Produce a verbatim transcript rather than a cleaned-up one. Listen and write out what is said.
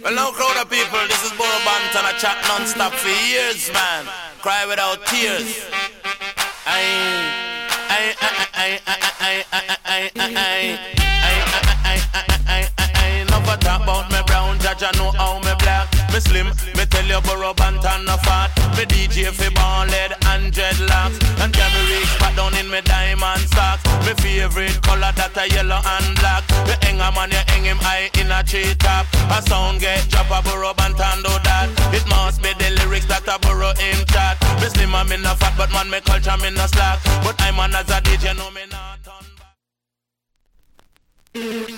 Well, now crowd of people, this is Borough Banton, I chat non-stop for years, man. Cry without tears. I, I, I, I, I, I, I, I, I, I, I, I, never talk about me brown, judge I know how me black. Me slim, me tell you Borough Banton no fat. Me D J fi ball head and dreadlocks, and carry reach back down in me diamond socks. Me favorite color that a yellow and black. Me hang a man, you hang him high in a tree top. A sound get drop a Borough Banton do that. It must be the lyrics that a Borough him chat. Me slim and me no fat, but man me culture me no slack. But I'm an as a D J, no me not turn back.